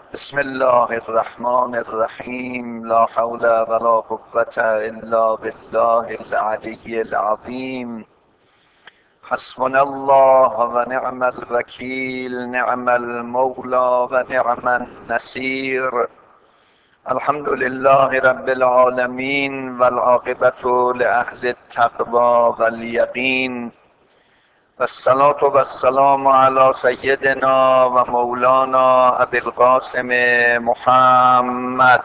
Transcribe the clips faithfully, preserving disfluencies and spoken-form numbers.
بسم الله الرحمن الرحیم. لا حول ولا قوة الا بالله العلی العظیم. حسبنا الله و نعم الوکیل، نعم المولا و نعم النصیر. الحمد لله رب العالمین والعاقبة لأهل التقوى والیقین، والصلاة والسلام على سیدنا و مولانا ابی القاسم محمد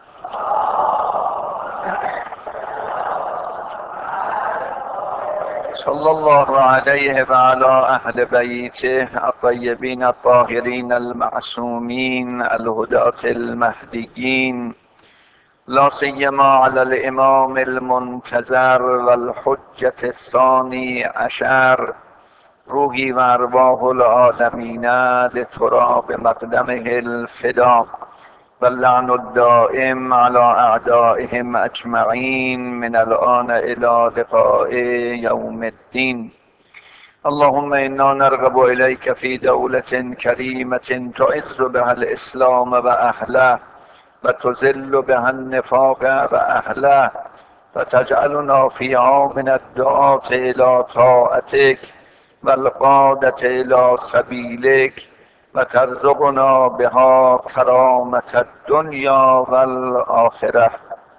صلی الله علیه و علی اهل بیته الطیبین الطاهرین المعصومین الهداة المهدیین، لا سیما علی الامام المنتظر والحجة الثانی عشر، روحی و ارواح العالمین لتراب مقدمه الفدا، واللعن الدائم على اعدائهم اجمعین من الان الى لقاء یوم الدین. اللهم انا نرغب الیک فی دولة کریمة تعز بها الاسلام و اهله و تذل بها النفاق و اهله و تجعلنا فیها من الدعاة الى طاعتک والقادة الى سبیلک و ترزقنا بها کرامة الدنیا والآخرة.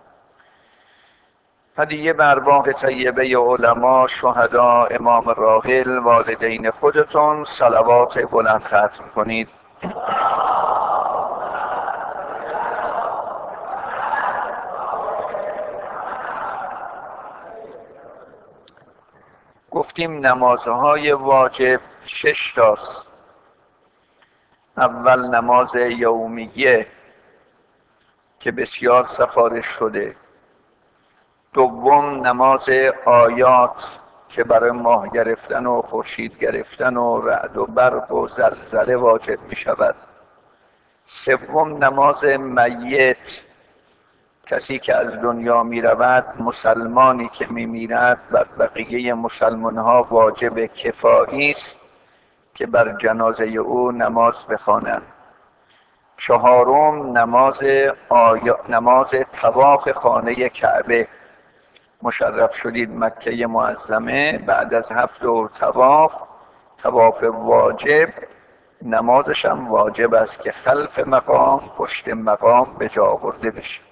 هدیه به ارواح طیبه علما، شهدا، امام راحل، والدین خودتون صلوات بلند ختم کنید. گفتیم نمازهای واجب شش تاست. اول نماز یومیه که بسیار سفارش شده. دوم نماز آیات که برای ماه گرفتن و خورشید گرفتن و رعد و برق و زلزله واجب می شود. سوم نماز میت، کسی که از دنیا می رود، مسلمانی که می میرد بر بقیه مسلمان ها واجب کفایی است که بر جنازه او نماز بخوانند. چهارم نماز آیا... نماز طواف خانه کعبه. مشرف شدید مکه معظمه، بعد از هفت دور طواف، طواف واجب، نمازش هم واجب است که خلف مقام، پشت مقام به جا آورده بشه.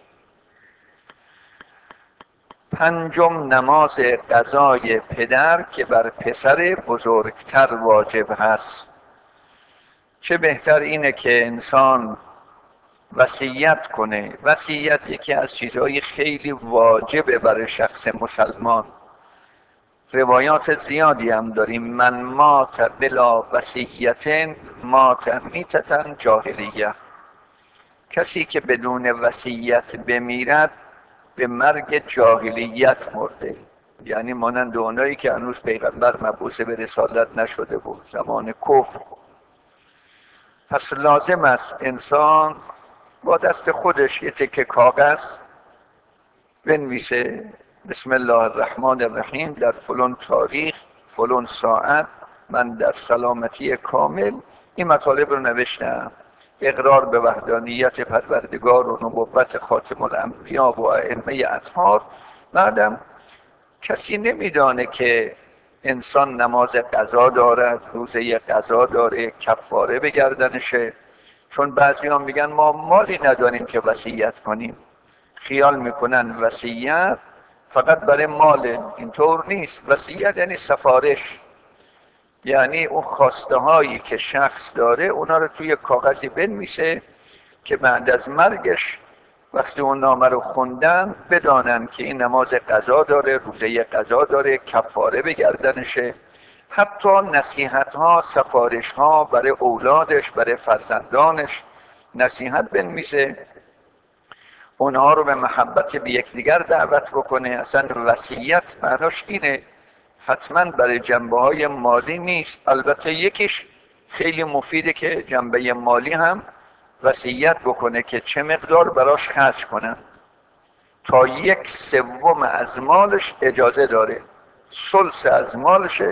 پنجم نماز قضای پدر که بر پسر بزرگتر واجب هست. چه بهتر اینه که انسان وصیت کنه. وصیت یکی از چیزهای خیلی واجبه برای شخص مسلمان. روایات زیادی هم داریم. من مات بلا وصیت مات میتة جاهلیه. کسی که بدون وصیت بمیرد به مرگ جاهلیت مرده، یعنی مانند اونایی که هنوز پیغمبر مبعوث به رسالت نشده بود، زمان کفر. پس لازم است انسان با دست خودش یه تکه کاغذ بنویسه بسم الله الرحمن الرحیم، در فلان تاریخ فلان ساعت من در سلامتی کامل این مطالب رو نوشتم. اقرار به وحدانیت پروردگار و نبوت خاتم الانبیا و ائمه اطهار. بعدم کسی نمیدانه که انسان نماز قضا دارد، روزه قضا داره، کفاره به گردنشه. چون بعضی هم میگن ما مالی نداریم که وصیت کنیم. خیال میکنن وصیت فقط برای مال. اینطور نیست. وصیت یعنی سفارش، یعنی اون خواسته هایی که شخص داره اونا رو توی کاغذی بنویسه که بعد از مرگش وقتی اون نامه رو خوندن بدانن که این نماز قضا داره، روزه قضا داره، کفاره به گردنشه. حتی نصیحت ها، سفارش ها برای اولادش، برای فرزندانش نصیحت بنویسه، اونها رو به محبت به یکدیگر دعوت بکنه. اصلا وصیت معناش اینه. حتما برای جنبه های مالی نیست. البته یکیش خیلی مفیده که جنبه مالی هم وصیت بکنه که چه مقدار براش خرج کنن. تا یک سوم از مالش اجازه داره، ثلث از مالش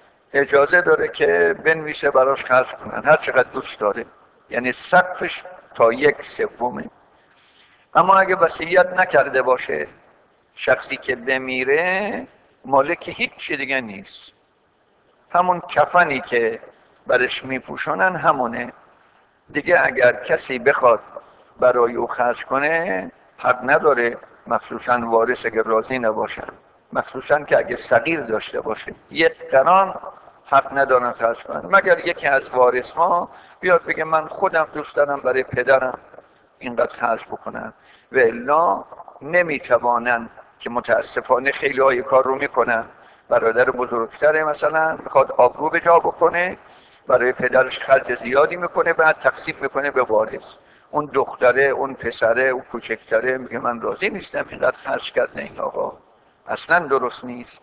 اجازه داره که بنویسه براش خرج کنن هر چقدر دوست داره. یعنی سقفش تا یک سومه. اما اگه وصیت نکرده باشه، شخصی که بمیره مالک هیچ چی دیگه نیست. همون کفنی که برش میپوشونن همونه دیگه. اگر کسی بخواد برای او خرج کنه حق نداره، مخصوصا وارث اگر راضی نباشن، مخصوصا که اگه صغیر داشته باشه یک قران حق ندارن خرج کنن، مگر یکی از وارث ها بیاد بگه من خودم دوست دارم برای پدرم اینقدر خرج بکنم، و الا نمیتوانن، که متاسفانه خیلی های کار رو میکنن. برادر بزرگتره مثلا میخواد آبرو به جا بکنه، برای پدرش خرج زیادی میکنه، بعد تقسیم میکنه به وارث. اون دختره، اون پسره، اون کوچکتره میگه من راضی نیستم اینقدر خرج کرده این آقا. اصلا درست نیست.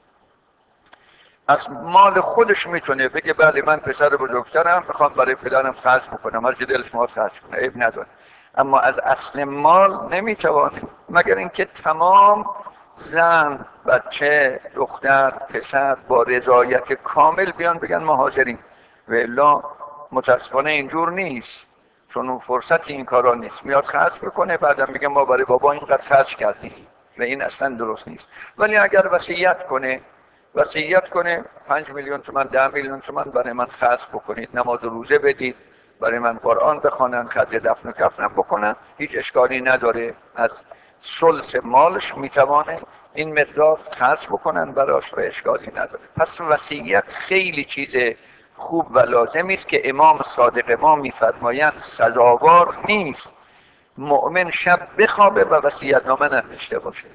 از مال خودش میتونه بگه بله من پسر بزرگترم میخوام برای پدرم خرج بکنم، هر چی دلش میخواد خرج کنه، عیب نداره. اما از اصل مال نمیتوانه، مگر اینکه تمام زن، بچه، دختر، پسر با رضایت کامل بیان بگن ما حاضریم. و الا متاسفانه اینجور نیست، چون اون فرصت این کارا نیست. میاد خرج میکنه، بعدم میگه ما برای بابا اینقدر خرج کردیم، و این اصلا درست نیست. ولی اگر وصیت کنه وصیت کنه پنج میلیون تومان، ده میلیون تومان برای من خرج بکنید، نماز و روزه بدید، برای من قرآن بخونن، خرج دفن و کفنم بکنن، هیچ اشکالی نداره. از ثلث مالش میتوانه این مقدار خرج بکنن براش و اشکالی نداره. پس وصیت خیلی چیز خوب و لازمی است که امام صادق ما میفرمایند سزاوار نیست مؤمن شب بخوابه و وصیت نامه ننوشته باشه.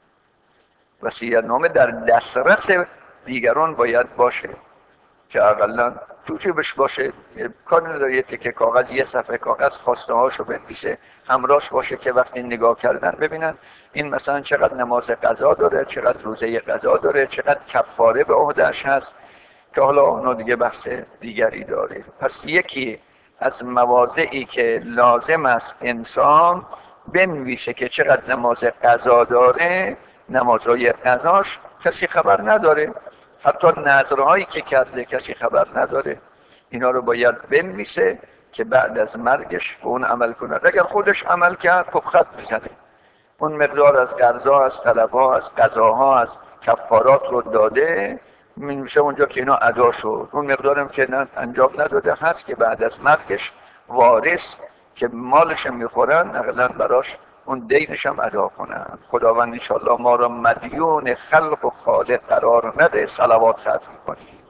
وصیت نامه در دسترس دیگران باید باشه که اقلا تو جیبش باشه، کاری نداره یه تکه کاغذ، یه صفحه کاغذ خواسته هاشو بنویسه، همراهش باشه که وقتی نگاه کردن ببینن این مثلا چقدر نماز قضا داره، چقدر روزه قضا داره، چقدر کفاره به عهده‌اش هست، که حالا اونو دیگه بحث دیگری داره. پس یکی از مواضعی که لازم است انسان بنویسه که چقدر نماز قضا داره، نمازهای قضاش کسی خبر نداره، حتی نذرهایی که کرده کسی خبر نداره. اینا رو باید بنویسه که بعد از مرگش به اون عمل کنه. اگر خودش عمل کرد خب خط میزنه، اون مقدار از قرضا، از طلبها، از قضاها، از کفارات رو داده، میشه اونجا که اینا ادا شد. اون مقدارم که انجام نداده هست که بعد از مرگش وارث که مالش میخورن اقلا براش اون دینش هم ادا کنن. خداوند انشاءالله ما را مدیون خلق و خالق قرار نده. صلوات ختم کنیم.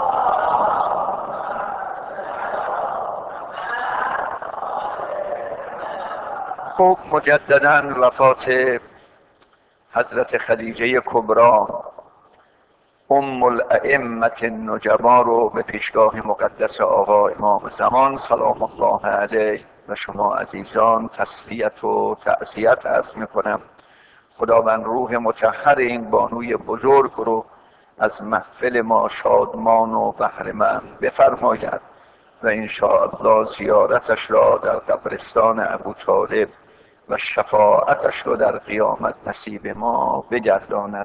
خب مجددا وفات حضرت خدیجه کبری ام الائمه النجبا رو به پیشگاه مقدس آقا امام زمان سلام الله علیه و شما عزیزان تسلیت و تعزیت عرض میکنم. خداوند روح مطهر این بانوی بزرگ رو از محفل ما شادمان و بهره‌مند بفرماید و انشاءالله زیارتش را در قبرستان ابوطالب و شفاعتش رو در قیامت نصیب ما بگرداند.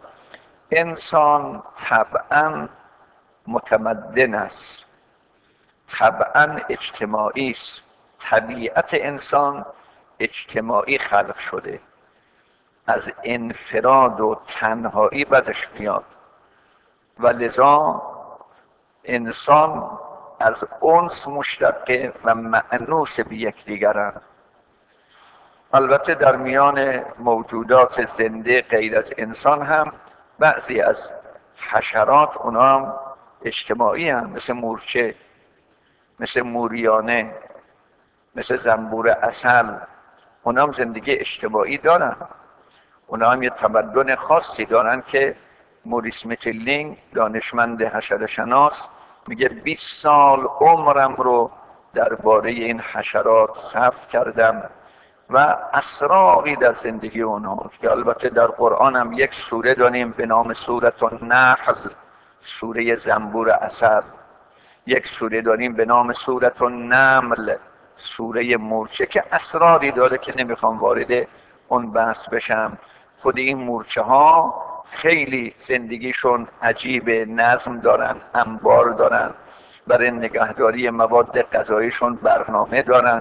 انسان طبعا متمدن است، طبعا اجتماعی است، طبیعت انسان اجتماعی خلق شده، از انفراد و تنهایی بدش میاد و لذا انسان از انس مشتقه و مأنوس به یکدیگرند. البته در میان موجودات زنده غیر از انسان هم بعضی از حشرات اونا هم اجتماعی هم، مثل مورچه، مثل موریانه، مثل زنبور عسل، اونا هم زندگی اجتماعی دارن. اونا هم یه تمدن خاصی دارن که موریس میتیلینگ دانشمند حشره شناس میگه بیست سال عمرم رو درباره این حشرات صرف کردم و اسراری در زندگی اونهاست که البته در قرآن هم یک سوره داریم به نام سورة النحل، سوره زنبور عسل، یک سوره داریم به نام سورة النمل، سوره مورچه، که اسراری داره که نمیخوام وارد اون بحث بشم. خود این مورچه ها خیلی زندگیشون عجیب، نظم دارن، انبار دارن، برای نگهداری مواد غذاییشون برنامه دارن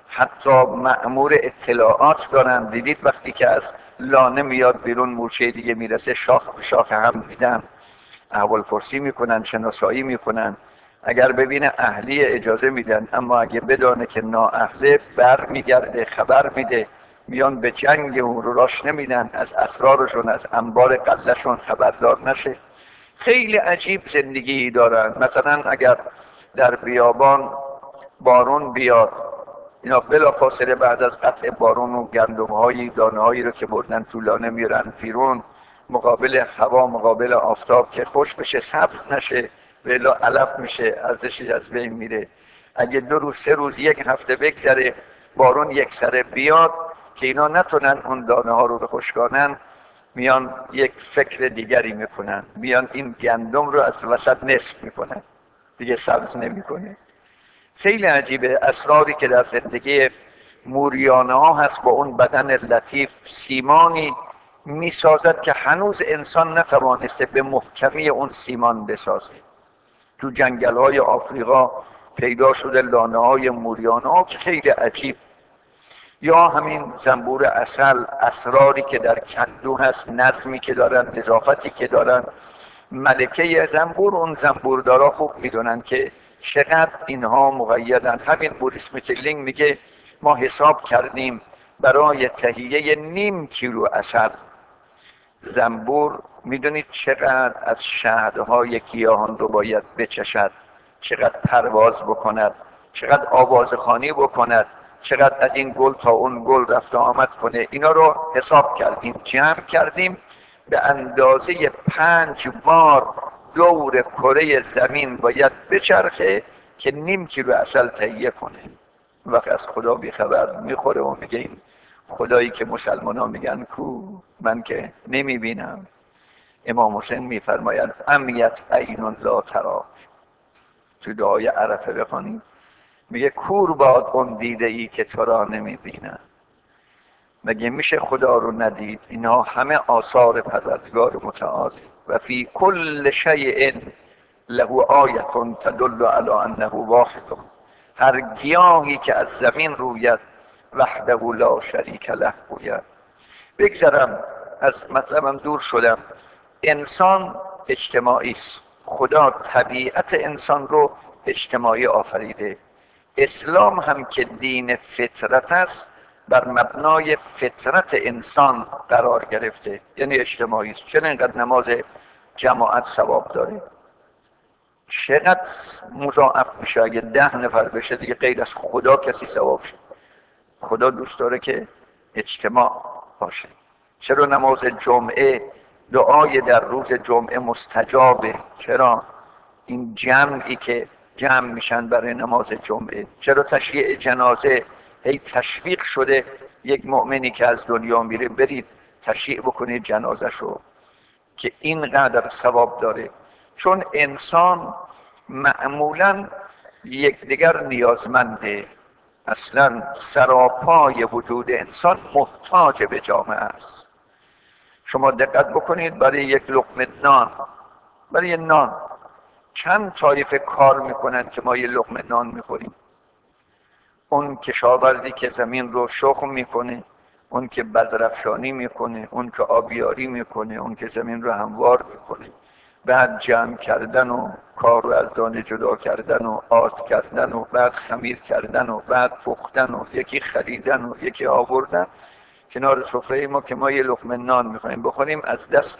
حتی مأمور اطلاعات دارن. دیدید وقتی که از لانه میاد بیرون مورچه دیگه میرسه، شاخ به شاخ هم میدن، احوالپرسی میکنن، شناسایی میکنن. اگر ببینه اهلی اجازه میدن، اما اگه بدانه که نااهله بر میگرده، خبر میده. میان به جنگ اون رو راش نمیدن، از اسرارشون، از انبار قلهشون خبردار نشه. خیلی عجیب زندگی دارن. مثلا اگر در بیابان بارون بیاد، اینا بلا فاصله بعد از قطع بارون و گندم هایی دانه هایی رو که بردن طولانه میرن بیرون، مقابل هوا، مقابل آفتاب که خوش بشه، سبز نشه، ولی علف میشه، ارزشش از بین میره. اگه دو روز سه روز یک هفته بگذره بارون یک سره بیاد که اینا نتونن اون دانه ها رو بخشکانن، میان یک فکر دیگری میکنن، میان این گندم رو از وسط نصف میکنن، دیگه سبز نمیکنه. خیلی عجیبه اسراری که در زندگی موریانه ها هست. با اون بدن لطیف سیمانی میسازد که هنوز انسان نتوانسته به محکمی اون سیمان بسازه. تو جنگل های آفریقا پیدا شده لانه های موریانه ها که خیلی عجیب. یا همین زنبور عسل، اسراری که در کندو هست، نظمی که دارن، نظافتی که دارن. ملکه زنبور، اون زنبوردارا خوب میدونن که چقدر اینها مقیدن. همین موریس میتلینگ میگه ما حساب کردیم برای تهیه نیم کیلو عسل زنبور میدونید چقدر از شهدهای گیاهان رو باید بچشد، چقدر پرواز بکند، چقدر آوازخوانی بکند، چقدر از این گل تا اون گل رفت و آمد کنه. اینا رو حساب کردیم، جمع کردیم، به اندازه پنج بار دور کره زمین باید بچرخه که نیم کیلو عسل تهیه کنه. وقت از خدا بیخبر میخوره و میگه این خدایی که مسلمان ها میگن کو، من که نمیبینم. امام حسین میفرماید امیت عین لا ترا، تو دعای عرفه بخوانید، میگه کور باد اون دیده ای که تو را نمیبینم. مگه میشه خدا رو ندید؟ اینا همه آثار پروردگار متعال و فی کل شیء له آیه تدل علی انه واحد. هر گیاهی که از زمین روید وحده لا شریک له گوید. بگذرم از مطلبم دور شدم. انسان اجتماعی است. خدا طبیعت انسان رو اجتماعی آفریده. اسلام هم که دین فطرت است، بر مبنای فطرت انسان قرار گرفته، یعنی اجتماعی است. چرا اینقدر نماز جماعت ثواب داره؟ چقدر مضاعف میشه اگه ده نفر بشه دیگه غیر از خدا کسی ثواب شد. خدا دوست داره که اجتماع باشه. چرا نماز جمعه، دعای در روز جمعه مستجابه؟ چرا این جمعی که جمع میشن برای نماز جمعه؟ چرا تشییع جنازه هی تشویق شده یک مؤمنی که از دنیا میره برید تشییع بکنید جنازه شو که اینقدر ثواب داره؟ چون انسان معمولا یکدیگر نیازمنده. اصلا سراپای وجود انسان محتاج به جامعه است. شما دقت بکنید برای یک لقمه نان، برای نان چند طایفه کار میکنن که ما یه لقمه نان میخوریم. اون کشاورزی که زمین رو شخم میکنه، اون که بذرافشانی میکنه، اون که آبیاری میکنه، اون که زمین رو هموار میکنه، بعد جمع کردن و کار رو از دانه جدا کردن و آرد کردن و بعد خمیر کردن و بعد پختن و یکی خریدن و یکی آوردن کنار سفره ما که ما یه لقمه نان میخوایم بخوریم، از دست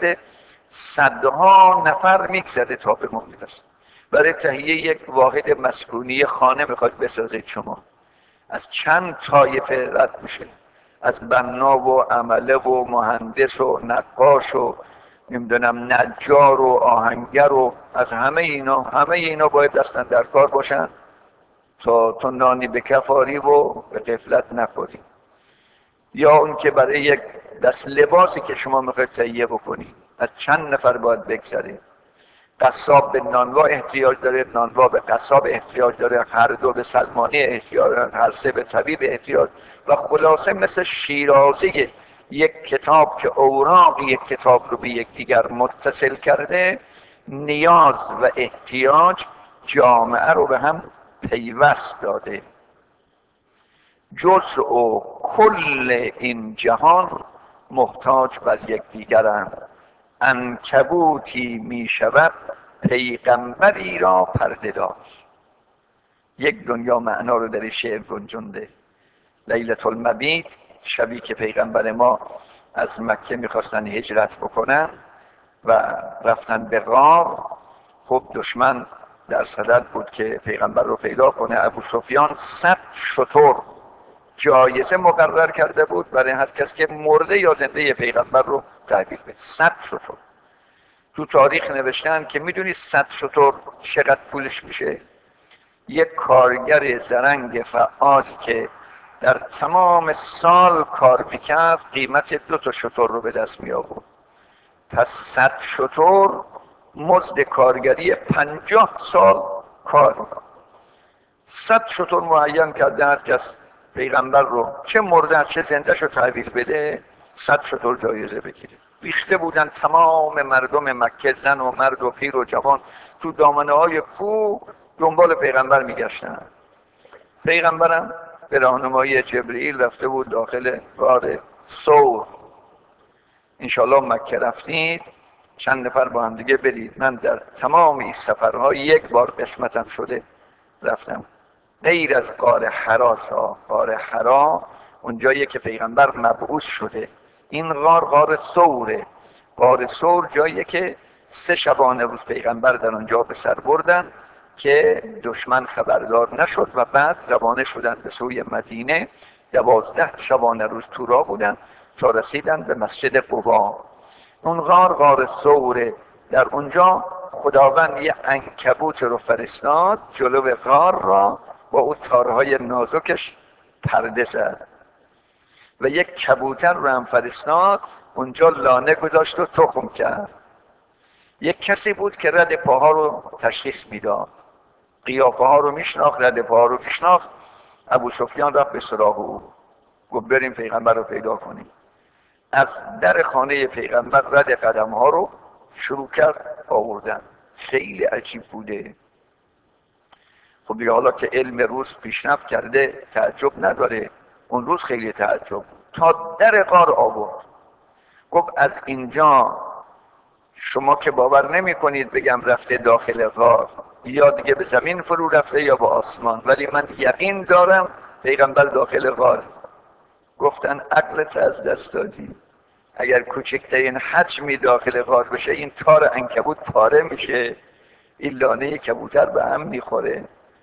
صدها نفر میگذره تا به ما میرسه. برای تهیه یک واحد مسکونی خانه میخواد بسازید شما، از چند طایفه رد میشه، از بنا و عمله و مهندس و نقاش و نمیدونم نجار و آهنگر و از همه اینا، همه اینا باید دستن در کار باشن تا تو نانی به کفاری و به غفلت نخوری. یا اون که برای یک دست لباسی که شما میخواید تهیه بکنی از چند نفر باید بگذره. قصاب به نانوا احتیاج داره، نانوا به قصاب احتیاج داره، هر دو به سلمانی احتیاج داره، هر سه به طبیب احتیاج. و خلاصه مثل شیرازه یک کتاب که اوراق یک کتاب رو به یکدیگر متصل کرده، نیاز و احتیاج جامعه رو به هم پیوست داده. جزء و کل این جهان محتاج بر یکدیگرند. عنکبوتی می شود پیغمبری را پرده دار. یک دنیا معنا رو در شعر گنجونده. لیلة المبیت، شبی که پیغمبر ما از مکه میخواستن هجرت بکنن و رفتن به غار، خب دشمن در صدد بود که پیغمبر رو پیدا کنه. ابو سفیان صد شتر جایزه مقرر کرده بود برای هر کس که مرده یا زنده پیغمبر رو تحویل بده. صد شتر. تو تاریخ نوشتن که میدونی صد شتر چقدر پولش میشه؟ یک کارگر زرنگ فعال که در تمام سال کار میکرد قیمت دو تا شتر رو به دست می آورد. پس صد شتر مزد کارگری پنجاه سال کار. صد شتر معین کرده هر کس پیغمبر رو چه مرده چه زنده شو تحویل بده، صد شتر جایزه بگیره. ریخته بودن تمام مردم مکه، زن و مرد و پیر و جوان، تو دامنه های کوه دنبال پیغمبر میگشتن. پیغمبرم به راهنمایی جبرئیل رفته بود داخل غار ثور. انشالله مکه رفتید چند نفر با هم دیگه برید. من در تمام این سفرها یک بار قسمتم شده رفتم، غیر از غار حراس ها. غار حرا اونجایی که پیغمبر مبعوث شده. این غار غار ثوره. غار ثور جایی که سه شبانه روز پیغمبر در اونجا به سر بردن که دشمن خبردار نشد و بعد روانه شدن به سوی مدینه. دوازده شبانه روز تو راه بودن تا رسیدن به مسجد قبا. اون غار غار ثوره. در اونجا خداوند یه عنکبوت رو فرستاد جلو غار را، با اون تارهای نازکش پرده زد و یک کبوتر رو هم فرستاد اونجا لانه گذاشت و تخم کرد. یک کسی بود که رد پاها رو تشخیص میداد، قیافه ها رو میشناخت، رد پاها رو میشناخت. ابو سفیان رفت به سراغ او، گفت بریم پیغمبر رو پیدا کنیم. از در خانه پیغمبر رد قدم ها رو شروع کرد آوردن. خیلی عجیب بوده. خب دیگه حالا که علم روز پیشرفت کرده تعجب نداره، اون روز خیلی تعجب. تا در غار آورد، گفت از اینجا شما که باور نمی کنید بگم رفته داخل غار، یا دیگه به زمین فرو رفته یا به آسمان، ولی من یقین دارم پیغمبر داخل غار. گفتن عقلت از دست دادی. اگر کوچکترین حجمی داخل غار بشه این تار عنکبوت پاره میشه، این لانه کبوتر به هم میخوره.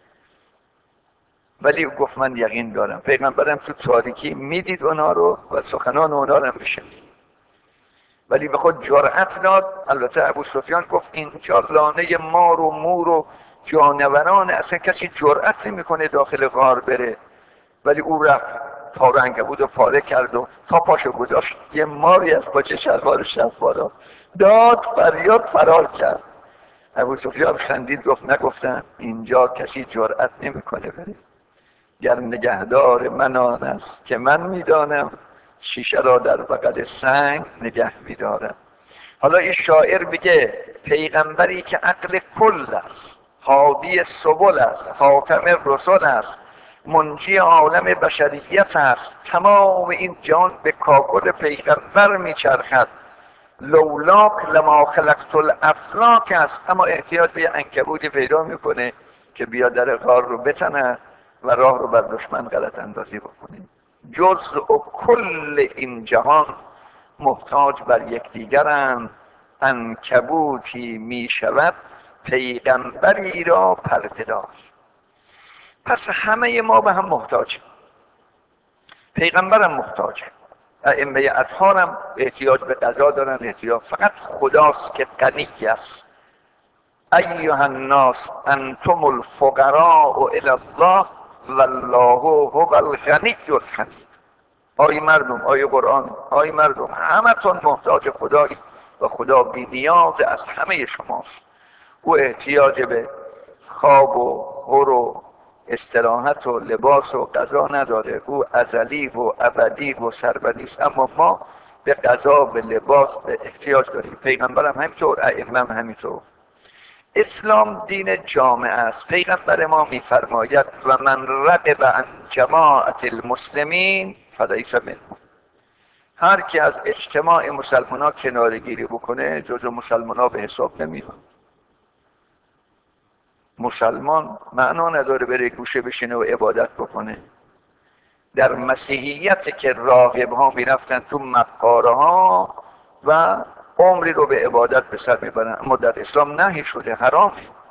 ولی گفت من یقین دارم. پیغمبرم تو تاریکی میدید اونا رو و سخنان اونا رو میشنید، ولی به خود جرأت داد. البته ابو سفیان گفت اینجا لانه مار و مور و جانوران، اصلا کسی جرأت نمیکنه داخل غار بره. ولی او رفت تار عنکبوت رو پاره کرد و تا پاشو گذاشت یه ماری از پاچه شلوارش رفت بالا، داد فریاد فرار کرد. ابو سفیان خندید گفت نگفتن اینجا کسی جرأت نمیکنه بره، گر نگهدار من آن است که من میدانم، شیشه را در بغل سنگ نگه میدارم. حالا این شاعر میگه پیغمبری که عقل کل است، هادی سبل است، خاتم رسل است، منجی عالم بشریت است. تمام این جان به کاکل پیغمبر میچرخد. لولاک لما خلقت الافلاک است. اما احتیاج به یه عنکبوتی پیدا میکنه که بیا در غار رو بتنه و راه رو بر دشمن غلط اندازی بکنه. جزء و کل این جهان محتاج بر یکدیگرند. عنکبوتی می شود پیغمبری را پرده دار. پس همه ما به هم محتاجیم. پیغمبرم محتاجه، ائمه اطهار هم احتیاج به غذا دارن، احتیاج. فقط خداست که غنی است. ایها الناس انتم الفقراء الی الله والله هو الغنی الحمید. آی مردم، آی قرآن، آی مردم، همتون محتاج خدایی و خدا بی نیاز از همه شماست. او احتیاج به خواب و خور و استراحت و لباس و غذا نداره. او ازلی و ابدی و سرمدی است، اما ما به غذا، به لباس به احتیاج داریم. پیغمبرم همینطور، ائمه هم همینطور. اسلام دین جامعه است. پیغمبر ما میفرماید و من رغب عن جماعت المسلمین فلیس منهم. هر کی از اجتماع مسلمان ها کنارگیری بکنه جزو مسلمان ها به حساب نمیاد. مسلمان معنا نداره بره گوشه بشینه و عبادت بکنه. در مسیحیت که راهب ها میرفتن تو مقبره ها و عمری رو به عبادت به سر میبرن، اما در اسلام نهی شده، حرام.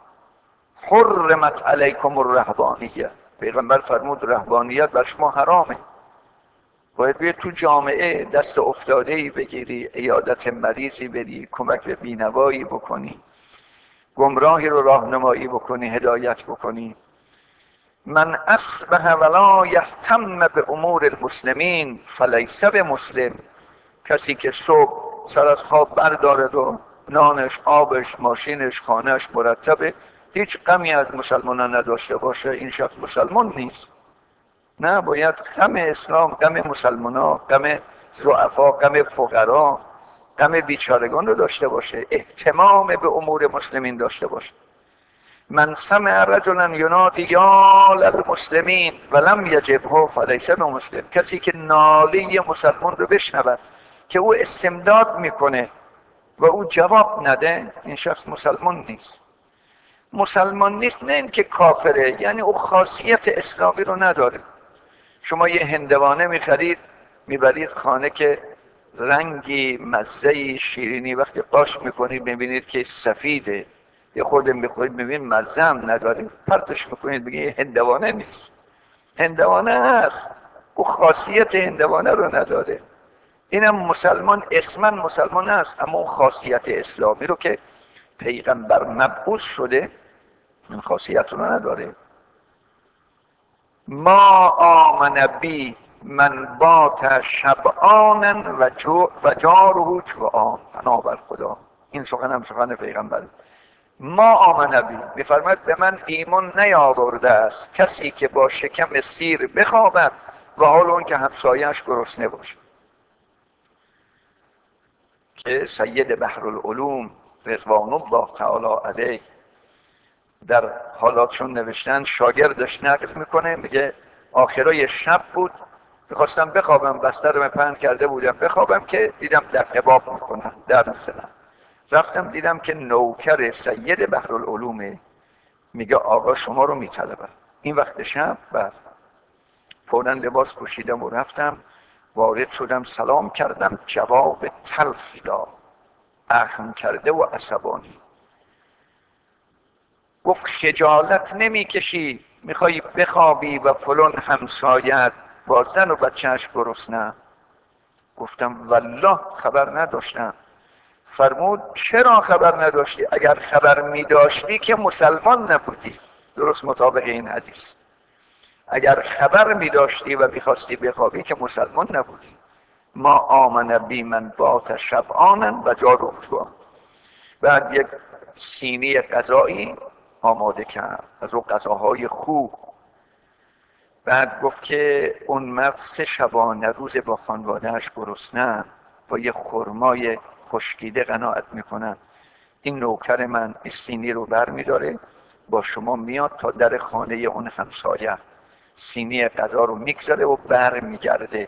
حرمت علیکم الرهبانیه، پیغمبر فرمود رهبانیت بر شما حرامه. باید بیاد تو جامعه دست افتاده‌ای بگیری، عیادت مریضی بری، کمک به بینوایی بکنی، گمراهی رو راهنمایی بکنی، هدایت بکنی. من اصبح ولا یهتم به امور المسلمین فلیس بمسلم. کسی که صبح سر از خواب بردارد و نانش، آبش، ماشینش، خانهش مرتبه، هیچ غمی از مسلمانان نداشته باشه، این شخص مسلمان نیست. نه، باید غم اسلام، غم مسلمانان، غم ضعفا، غم فقرا، غم بیچارگان رو داشته باشه، اهتمام به امور مسلمین داشته باشه. من سمع رجلا ینادی یا للمسلمین ولم یجبه فلیس بمسلم. کسی که ناله مسلمان رو بشنود که او استمداد میکنه و او جواب نده، این شخص مسلمان نیست. مسلمان نیست نه اینکه کافره، یعنی او خاصیت اسلامی رو نداره. شما یه هندوانه میخرید میبرید خانه که رنگی مزهی شیرینی وقتی قاش میکنید میبینید که سفیده، یه خورده میخورید میبینید مزه هم نداره، پرتش میکنید بگید هندوانه نیست. هندوانه هست، او خاصیت هندوانه رو نداره. اینم مسلمان اسما مسلمان است، اما اون خاصیت اسلامی رو که پیغمبر مبعوث شده این خاصیت رو نداره. ما آمن بی من بات شبعانا و و جاره جوعان. فنا بر خدا، این سخن هم سخن پیغمبر. ما آمن بی میفرماید به من ایمان نیاورده است کسی که با شکم سیر بخوابد و حال اون که همسایه‌اش گرسنه باشه. که سید بحرالعلوم رضوان الله تعالی علیه در حالاتشون نوشتن، شاگردش نقل میکنه، میگه آخرای شب بود میخواستم بخوابم، بستر رو پهن کرده بودم بخوابم که دیدم در قباب میکنن، در میزنن. رفتم دیدم که نوکر سید بحرالعلومه، میگه آقا شما رو میطلبم. این وقت شب بعد فوراً لباس پوشیدم و رفتم، وارد شدم، سلام کردم، جواب تلخی داد، اخم کرده و عصبانی. گفت خجالت نمی کشی میخوایی بخوابی و فلان همسایت با زن و بچهش گرسنه؟ گفتم والله خبر نداشتم. فرمود چرا خبر نداشتی؟ اگر خبر می داشتی که مسلمان نبودی. درست مطابق این حدیث. اگر خبر می داشتی و میخواستی بخوابی که مسلمان نبودی. ما آمن بی من بات شبعانا و جاره جوعان. بعد یک سینی غذایی آماده کرد از اون غذاهای خوب. بعد گفت که اون مرد سه شبانه روز با خانوادهش گرسنه با یه خرمای خشکیده قناعت میکنن. این نوکر من این سینی رو بر میداره با شما میاد تا در خانه اون همسایه، سینی غذا رو میگذاره و بر میگرده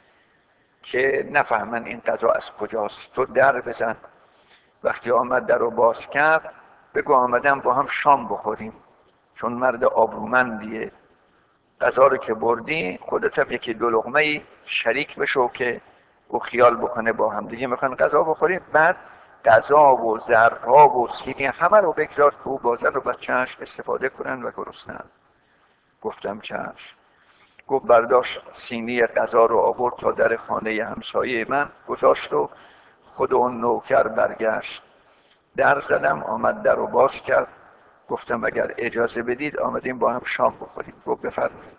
که نفهمن این غذا از کجاست. تو در بزن. وقتی آمد در رو باز کرد بگو آمدم با هم شام بخوریم، چون مرد آبرومندیه. غذا رو که بردی خودت هم یکی دو لقمه شریک بشو که او خیال بکنه با هم دیگه میخوان غذا بخوریم. بعد غذا و ظرف‌ها و سینی همه رو بگذار که او با زن و بچه‌اش استفاده کنن و گرسنه‌اند. گفتم چشم. گفت برداشت سینی غذا رو آورد تا در خانه همسایه من گذاشت و خود اون نوکر برگشت. در زدم، آمد در رو باز کرد. گفتم اگر اجازه بدید آمدیم با هم شام بخوریم. گفت بفرمایید.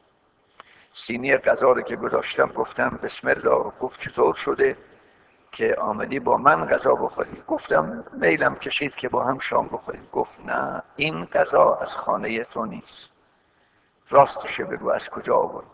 سینی غذا رو که گذاشتم گفتم بسم الله. گفت چطور شده که آمدی با من غذا بخوری؟ گفتم میلم کشید که با هم شام بخوریم. گفت نه، این غذا از خانه تو نیست. راستشه بگو از کجا آوردی؟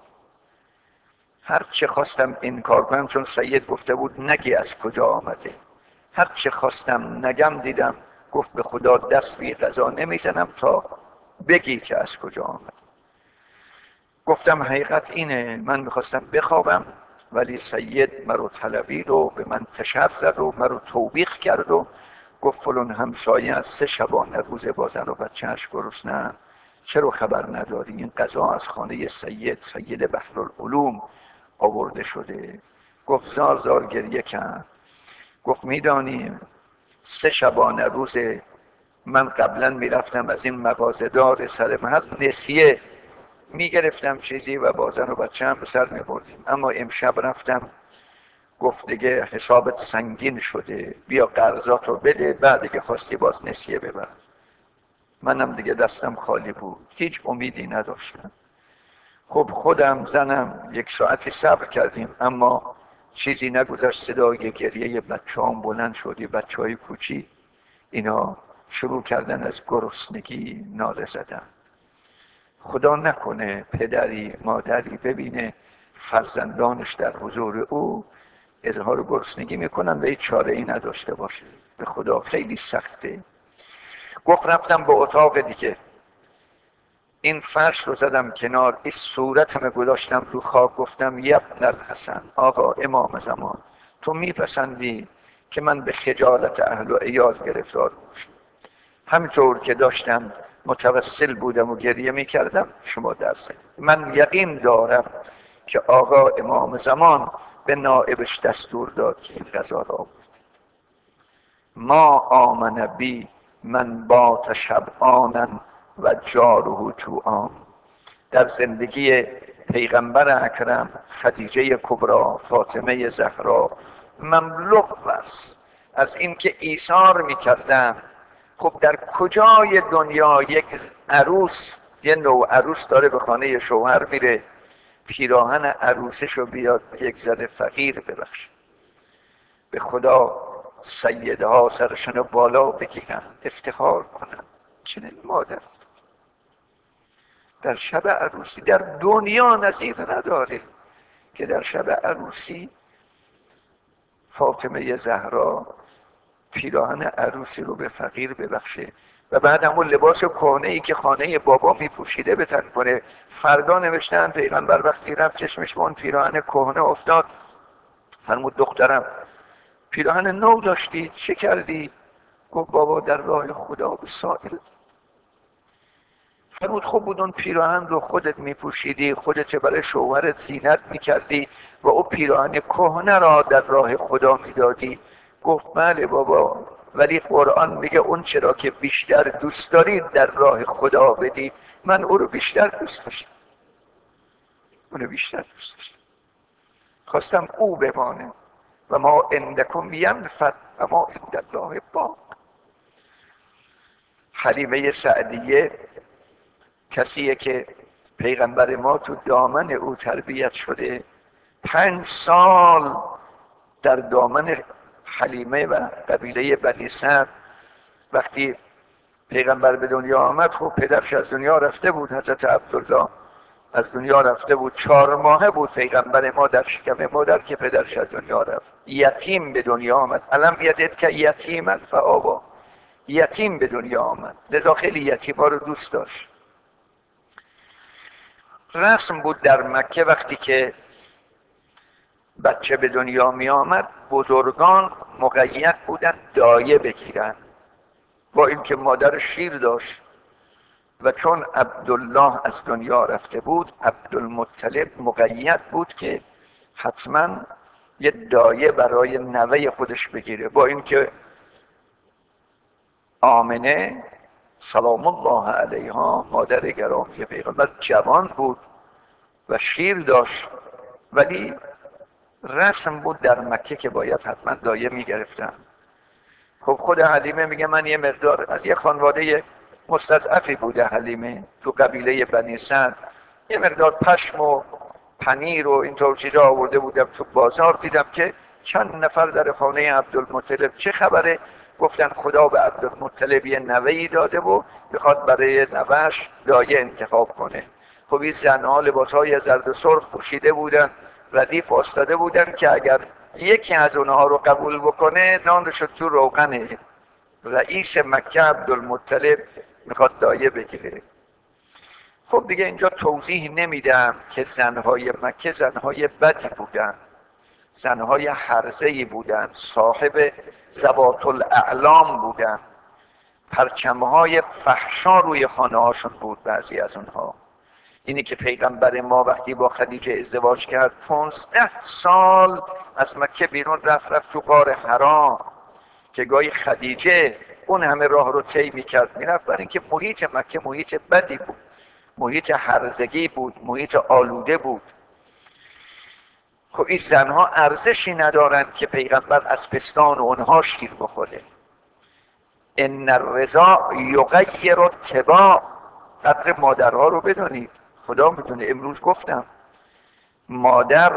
هر چه خواستم انکار کنم، چون سید گفته بود نگی از کجا آمده. هر چه خواستم نگم دیدم گفت به خدا دست بی غذا نمیزنم تا بگی که از کجا آمد. گفتم حقیقت اینه، من میخواستم بخوابم ولی سید مرو طلبید و به من تشر زد و مرو توبیخ کرد و گفت فلان همسایه از سه شبانه روز با زن و بچه‌اش گرسنه‌اند، چرا خبر نداری این غذا از خانه سید سید بحرالعلوم آورده شده. گفت زار زار گریه کرد. گفت میدانی سه شبانه روز من قبلا میرفتم از این مغازه‌دار سر محل نسیه میگرفتم چیزی و با زن و بچه هم به سر میبردیم، اما امشب رفتم گفت دیگه حسابت سنگین شده، بیا قرضات رو بده، بعد دیگه خواستی باز نسیه ببر. منم دیگه دستم خالی بود، هیچ امیدی نداشتم. خب خودم زنم یک ساعتی صبر کردیم، اما چیزی نگذشت صدای گریه بچه هم بلند شدی. بچه های کوچی اینا شروع کردن از گرسنگی ناله زدن. خدا نکنه پدری مادری ببینه فرزندانش در حضور او اظهار گرسنگی میکنن و هیچ چاره ای نداشته باشه. به خدا خیلی سخته. گفت رفتم به اتاق دیگه، این فرش رو زدم کنار، این صورتم گذاشتم رو خاک، گفتم یبن الحسن، آقا امام زمان، تو میپسندی که من به خجالت اهل و عیال گرفتار باشم؟ همینطور که داشتم متوسل بودم و گریه میکردم شما درس زدید. من یقین دارم که آقا امام زمان به نائبش دستور داد که این غذا را آورد. ما آمن بی من بات شبعانا و جاره جوعان. در زندگی پیغمبر اکرم خدیجه کبرا فاطمه زهرا مملو است از اینکه ایثار میکردن. خب در کجای دنیا یک عروس، یه نوع عروس داره به خانه شوهر میره پیراهن عروسشو بیاد یک زن فقیر ببخشه؟ به خدا سیده ها سرشون بالا بگیرن افتخار کنن چنین مادر در شب عروسی در دنیا نظیر نداره که در شب عروسی فاطمه زهرا پیراهن عروسی رو به فقیر ببخشه و بعد همون لباس کهنه ای که خانه بابا میپوشیده به تن کنه. فردا نوشتن پیغمبر وقتی رفت چشمش به اون پیراهن کهنه افتاد، فرمود دخترم پیراهن نو داشتی چه کردی؟ گفت بابا در راه خدا به سائل. فرمود خب بود اون پیراهن رو خودت میپوشیدی، خودت برای شوهرت زینت میکردی و اون پیراهن کهنه را در راه خدا میدادی. گفت بله بابا، ولی قرآن میگه اون چرا که بیشتر دوست دارید در راه خدا بدید. من او رو بیشتر دوست داشتم، اون رو بیشتر دوست داشتم، خواستم او بمانه. و ما عندکم ینفد و ما عند الله باق. حلیمه سعدیه کسیه که پیغمبر ما تو دامن او تربیت شده، پنج سال در دامن حلیمه و قبیله بنی سعد. وقتی پیغمبر به دنیا آمد خب پدرش از دنیا رفته بود، حضرت عبدالله از دنیا رفته بود، چهار ماهه بود پیغمبر ما در شکم مادر که پدرش از دنیا رفت. یتیم به دنیا آمد. الم یدد که یتیما فآوا، یتیم به دنیا آمد، لذا خیلی یتیما رو دوست داشت. رسم بود در مکه وقتی که بچه به دنیا می آمد بزرگان مقید بودن دایه بگیرن، با اینکه مادر شیر داشت و چون عبدالله از دنیا رفته بود عبدالمطلب مقید بود که حتما یه دایه برای نوه خودش بگیره، با اینکه آمنه سلام الله علیها مادر گرامی پیغمبر جوان بود و شیر داشت، ولی رسم بود در مکه که باید حتما دایه میگرفتن. خب خود حلیمه میگه من یه مقدار از یه خانواده مستضعفی بوده حلیمه تو قبیله بنی سعد، یه مقدار پشم و پنیر و اینطور چیزا آورده بودم تو بازار، دیدم که چند نفر در خانه عبدالمطلب چه خبره؟ گفتن خدا به عبدالمطلب یه نوه‌ای داده و بخواد برای نوهش دایه انتخاب کنه. خب این زنها لباسهای زرد و سرخ پوشیده بودن، ردیف استاده بودن که اگر یکی از اونها رو قبول بکنه نان شد تو روغنه. رئیس مکه عبدالمطلب میخواد دایه بگیره. خب دیگه اینجا توضیح نمیدم که زنهای مکه زنهای بدی بودن، زنهای هرزه‌ای بودن، صاحب ذوات الاعلام بودن، پرچمهای فحشا روی خانه هاشون بود بعضی از اونها. اینی که پیغمبر ما وقتی با خدیجه ازدواج کرد پانزده سال از مکه بیرون رفت رفت تو غار حرا که گاهی خدیجه اون همه راه رو طی میکرد میرفت، برای اینکه محیط مکه محیط بدی بود، محیط هرزگی بود، محیط آلوده بود. خب این زنها ارزشی ندارند که پیغمبر از پستان اونها شیر بخوره. ان الرضا یغیر الطباع. قدر مادرها رو بدونید، خدا میدونه. امروز گفتم مادر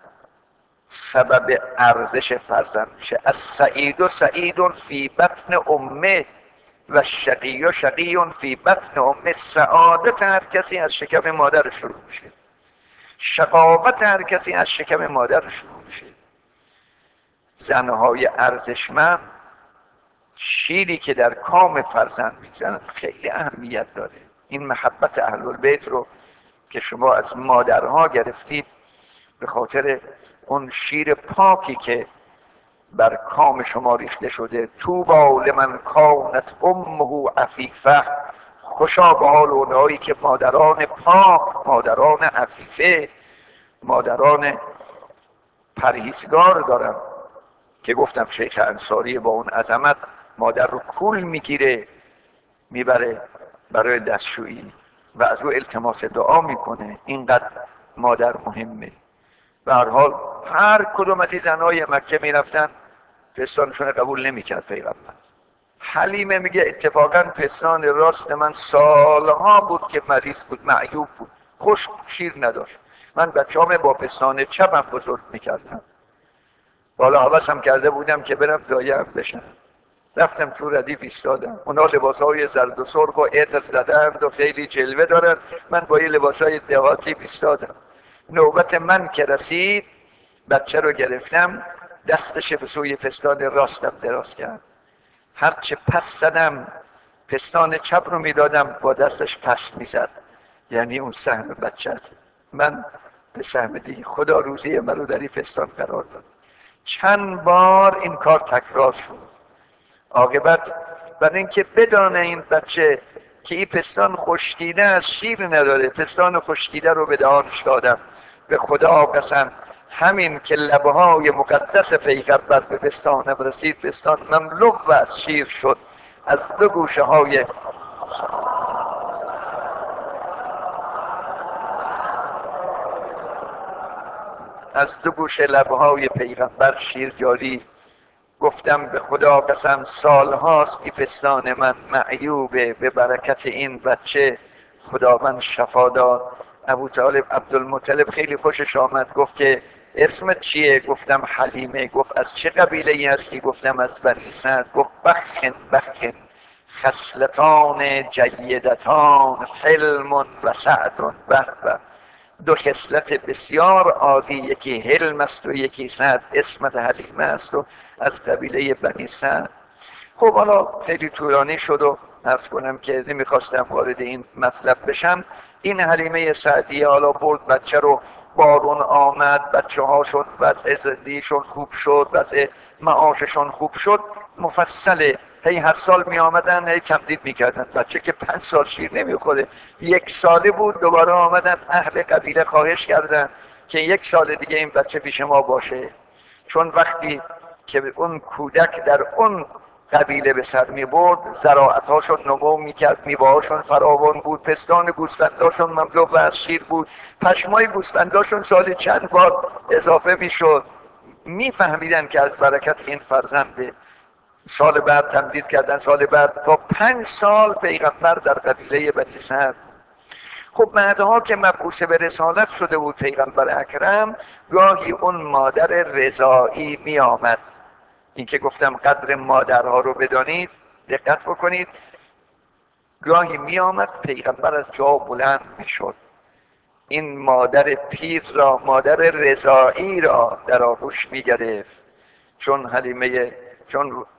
سبب ارزش فرزند میشه. از سعید و سعید فی بطن امه و شقی و شقی فی بطن امه. سعادت هر کسی از شکم مادر شروع میشه، شقاوت هر کسی از شکم مادر شروع میشه. زنهای ارزشمند شیری که در کام فرزند میزنن خیلی اهمیت داره. این محبت اهل البیت رو که شما از مادرها گرفتید به خاطر اون شیر پاکی که بر کام شما ریخته شده. طوبی لمن کانت امه عفیفه. خوشا به حال اونهایی که مادران پاک، مادران عفیفه، مادران پرهیزگار دارن. که گفتم شیخ انصاری با اون عظمت مادر رو کول میگیره میبره برای دستشویی و از او التماس دعا میکنه. اینقدر مادر مهمه. به هر حال هر کدوم از این زنهای مکه میرفتن پستانشون قبول نمیکرد پیغمبر. حلیمه میگه اتفاقا پستان راست من سالها بود که مریض بود، معیوب بود، خشک شیر نداشت. من بچه‌ام با پستان چپم بزرگ میکردم. بالا حواسم کرده بودم که برم دایه‌ام بشم. رفتم تو ردیف ایستادم. اونا لباسهای زرد و سرخ و عطر زدند و خیلی جلوه دارن، من با یه لباسهای دهاتی ایستادم. نوبت من که رسید بچه رو گرفتم، دستش به سوی پستان راستم دراز کرد. هرچه پس زدم پستان چپ رو میدادم با دستش پس میزد، یعنی اون سهم بچه‌ت. من به سهم دیگه خدا روزی من رو در این پستان قرار داد. چند بار این کار تکرار شد. عاقبت برای اینکه بدانه این بچه که این پستان خشکیده از شیر نداره، پستان خشکیده رو به دهانش دادم. به خدا قسم همین که لبهای مقدس پیغمبر به پستانم رسید، پستان مملو و از شیر شد. از دو گوشه های از دو گوشه لبهای پیغمبر شیر جاری. گفتم به خدا قسم سالهاست که پستان من معیوبه، به برکت این بچه خداوند شفا داد. ابو طالب عبدالمطلب خیلی خوشش آمد، گفت که اسمت چیه؟ گفتم حلیمه. گفت از چه قبیله ای هستی؟ گفتم از بنی سعد. گفت بخن بخن خصلتان جیدتان حلم و سعد. به به، دو خصلت بسیار عالی، یکی حلم است و یکی سعد. اسمت حلیمه است و از قبیله بنی سعد. خب حالا خیلی طولانی شد و عرض کنم که نمیخواستم وارد این مطلب بشم. این حلیمه سعدیه حالا برد بچه رو، بارون آمد، بچه هاشون وضع زندگیشون خوب شد، وضع معاششون خوب شد. مفصله، هی هر سال می آمدن هی تمدید می کردن. بچه که پنج سال شیر نمی خوره، یک ساله بود، دوباره آمدن اهل قبیله خواهش کردن که یک سال دیگه این بچه پیش ما باشه. چون وقتی که اون کودک در اون قبیله به سر می برد، زراعتاشون نمو می کرد، میوهاشون فراوان بود، پستان گوسفنداشون مملو و از شیر بود، پشمای گوسفنداشون سالی چند بار اضافه می شد. می فهمیدن که از برکت این فرزنده. سال بعد تمدید کردن، سال بعد تا پنج سال پیغمبر در قبیله بنی سعد. خب بعدها که مبعوث به رسالت شده بود پیغمبر اکرم، گاهی اون مادر رضایی می آمد. این که گفتم قدر مادرها رو بدانید، دقت بکنید. گاهی می آمد پیغمبر از جا بلند می شد، این مادر پیر را، مادر رضایی را در آغوش می گرفت. چون حلیمه چون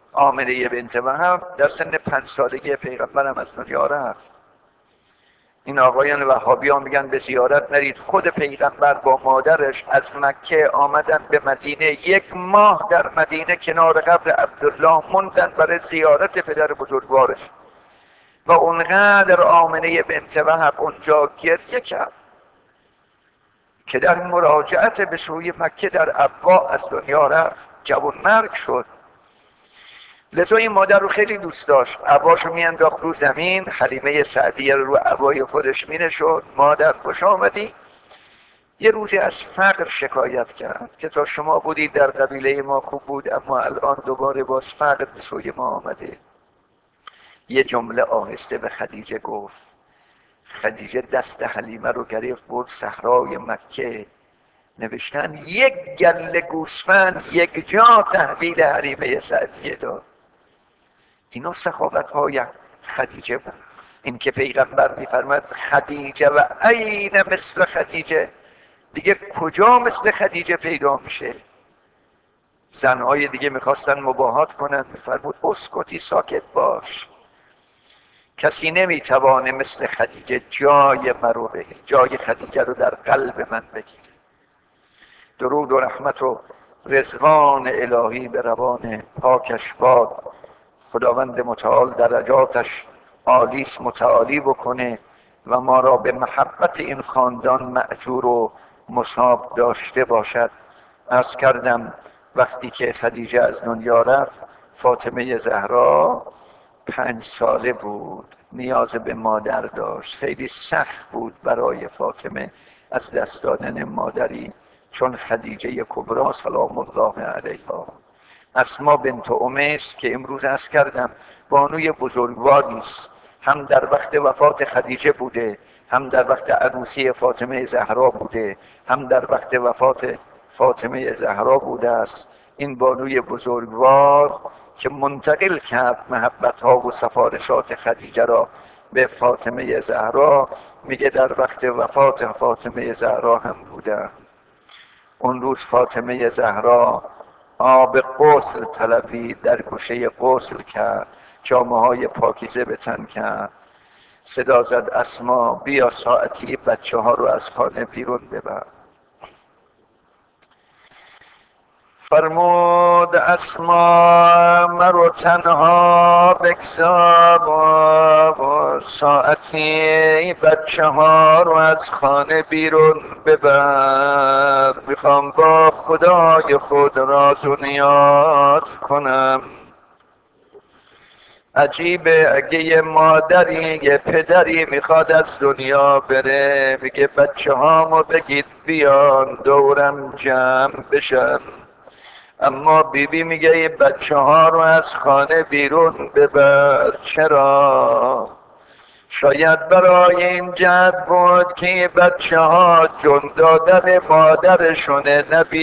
آمنه بنت وهب در سن پنج سالگی پیغمبرم از دنیا رفت. این آقایان وهابی ها میگن به زیارت نرید. خود پیغمبر با مادرش از مکه آمدن به مدینه، یک ماه در مدینه کنار قبر عبدالله موندن برای زیارت پدر بزرگوارش و اونقدر آمنه بنت وهب اونجا گریه کرد که در مراجعت به سوی مکه در ابوا از دنیا رفت، جوان مرگ شد. لذا این مادر رو خیلی دوست داشت، عباشو میانداخت رو زمین، حلیمه سعدیه رو رو عبای خودش مینشد. مادر خوش آمدی. یه روزی از فقر شکایت کرد که تا شما بودید در قبیله ما خوب بود، اما الان دوباره باز فقر به سوی ما آمده. یه جمله آهسته به خدیجه گفت. خدیجه دست حلیمه رو گرفت برد صحرای مکه. نوشتن یک گله گوسفند یک جا تحویل حلیمه سعدیه داد. اینا سخاوت های خدیجه بود. این که پیغمبر میفرماد خدیجه و عین مثل خدیجه، دیگه کجا مثل خدیجه پیدا میشه؟ زنهای دیگه میخواستن مباهات کنن، میفرمود اسکتی ساکت باش، کسی نمیتوانه مثل خدیجه جای مرو بگیره، جای خدیجه رو در قلب من بگیره. درود و رحمت و رضوان الهی به روان پاکش باد. خداوند متعال درجاتش عالیس متعالی بکنه و ما را به محبت این خاندان مأجور و مصاب داشته باشد. عرض کردم وقتی که خدیجه از دنیا رفت فاطمه زهرا پنج ساله بود، نیاز به مادر داشت. خیلی سخت بود برای فاطمه از دست دادن مادری، چون خدیجه کبرا سلام الله علیها، اسما بنت امیس که امروز عرض کردم بانوی بزرگواری است، هم در وقت وفات خدیجه بوده، هم در وقت عروسی فاطمه زهرا بوده، هم در وقت وفات فاطمه زهرا بوده است. این بانوی بزرگوار که منتقل کرد محبت ها و سفارشات خدیجه را به فاطمه زهرا، میگه در وقت وفات فاطمه زهرا هم بوده. اون روز فاطمه زهرا آب غسل طلبید، در گوشه غسل کرد، جامه های پاکیزه به تن کرد، صدا زد اسما بیا ساعتی بچه ها رو از خانه بیرون ببر. فرمود اسما مرو تنها بگذار و ساعتی بچه ها رو از خانه بیرون ببر، میخوام با خدای خود راز و نیاز کنم. عجیبه اگه یه مادری یه پدری میخواد از دنیا بره، میگه بچه هامو بگید بیان دورم جمع بشن، اما بیبی بی میگه یه بچه ها رو از خانه بیرون ببر. چرا؟ شاید برای این جهت بود که بچه ها جون دادن مادرشونه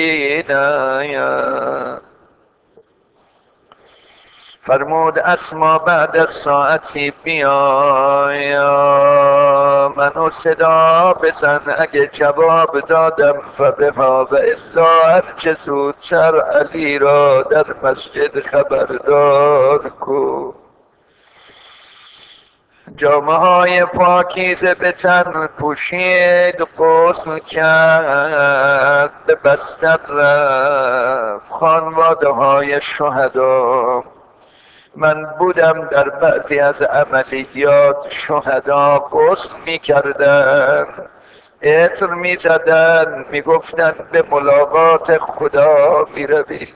نبینن. فرمود اسما بعد از ساعتی بیای منو صدا بزن، اگه جواب دادم فبها و الا هرچه زودتر علی را در مسجد خبردار کو. جامه های پاکیزه به تن پوشید، غسل کرد، به بستر رفت. خانواده های شهدا، من بودم در بعضی از عملیات شهدا غسل می کردن، عطر می زدن، می گفتن به ملاقات خدا می روی.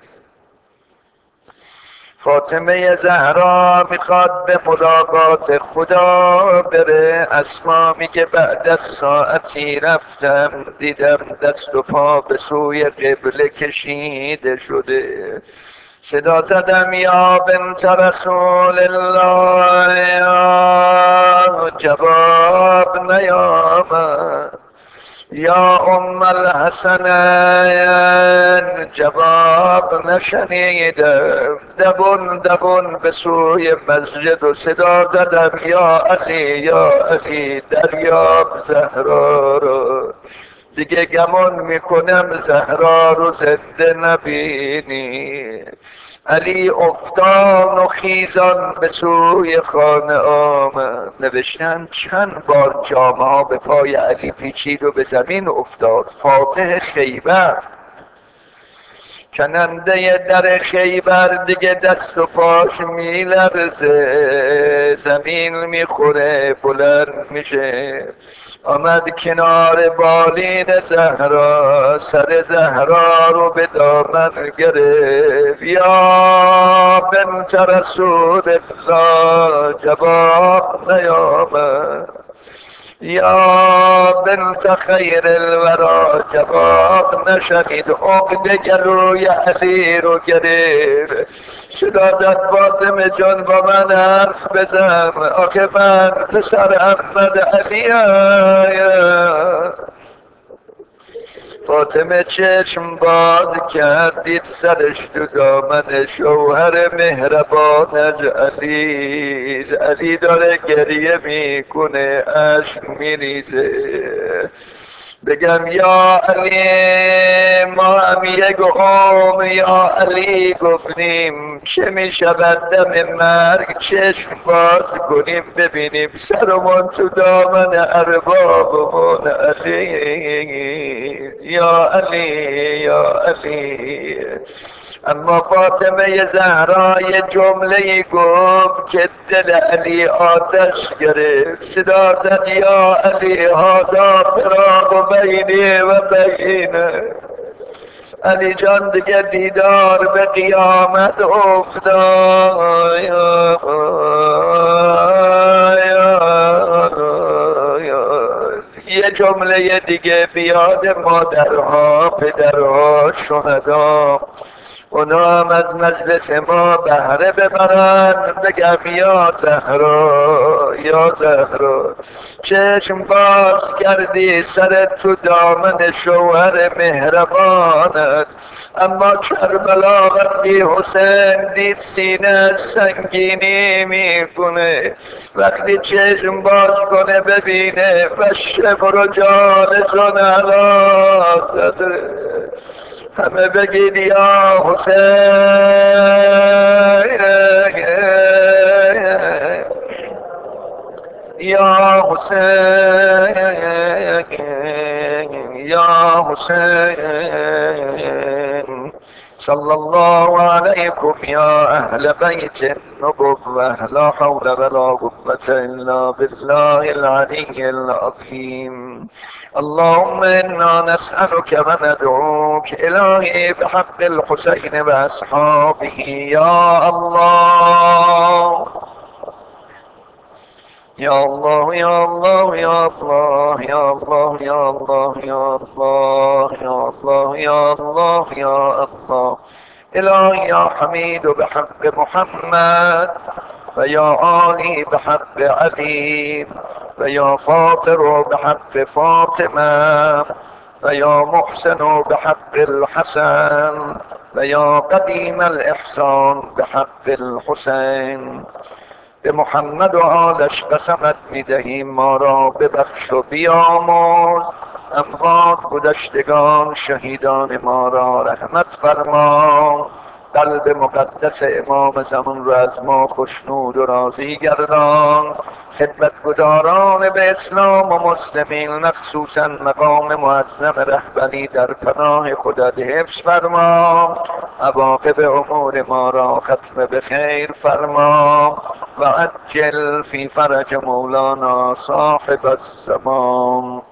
فاطمه زهرا میخواد به ملاقات خدا بره. اسما میگه بعد از ساعتی رفتم دیدم دست و پا به سوی قبله کشیده شده. صدا زدم یا بنت رسول الله، جواب نیامد. یا ام الحسنین، جواب نشنیدم. دبون دبون به سوی مسجد و صدا زدم یا علی یا علی، دریاب زهرا رو. دیگه گمان میکنم زهرا رو زنده نبینی. علی افتان و خیزان به سوی خانه آمد. نوشتن چند بار جامه ها به پای علی پیچید و به زمین افتاد. فاتح خیبر، کننده در خیبر، دیگه دست و پاش میلرزه، زمین میخوره بلند میشه. آمد کنار بالین زهرا، سر زهرا رو به دامن گرفت. یا بنت رسول الله جواب نیامد، یا بنت خیر الورا جواب نشنید. عقده گلوی علی رو گرفت. صدا داد فاطمه جان با من حرف بزن، آخه من پسر احمد علی ام. فاطمه چشم باز کردید، سرش تو دامن شوهر مهربانش علی. علی داره گریه میکنه، اشک میریزه. بگم یا علی ما هم یک قوم یا علی گفتیم، چه می شود دم مرگ چشم باز کنیم ببینیم سرمون تو دامن اربابمون علی. یا علی یا علی. اما فاطمه زهرا یه جمله گفت که دل علی آتش گرفت. صدا زد یا علی هذا فراق بینی و بینه. علی جان دیگه دیدار به قیامت افتاد. یه جمله دیگه بیاد مادرها پدرها شهدا، اونا هم از مجلس ما بهره ببرن. بگم یا زهرا یا زهرا، چشم باز کردی سرت تو دامن شوهر مهربانت، اما کربلا وقتی حسین دید سینه سنگینی میکنه، وقتی چشم باز کنه ببینه و شبر و جانشون علا صدره. همه بگید یا حسین یا حسین یا حسین. صلی الله علیکم یا اهل بیت النبوة، لا حول ولا قوة الا بالله العلی العظیم. اللهم انا نسألك وندعوك الهی بحق الحسین و اصحابه. یا الله یا الله یا الله یا الله یا الله یا الله یا الله یا الله یا الله یا الله. الهی یا حمید بحق محمد و یا عالی بحق علی و یا فاطر بحق فاطمه و یا محسن بحق الحسن و یا قدیم الاحسان بحق الحسین. به محمد و آلش قسمت میدهیم ما را ببخش و بیامرز. اموات گذشتگان شهیدان ما را رحمت فرما. قلب مقدس امام زمان را از ما خوشنود و راضی گردان. خدمتگزاران به اسلام و مسلمین مخصوصا مقام معظم رهبری در پناه خودت حفظ فرما. عواقب امور ما را ختم به خیر فرما و عجل فی فرج مولانا صاحب الزمان.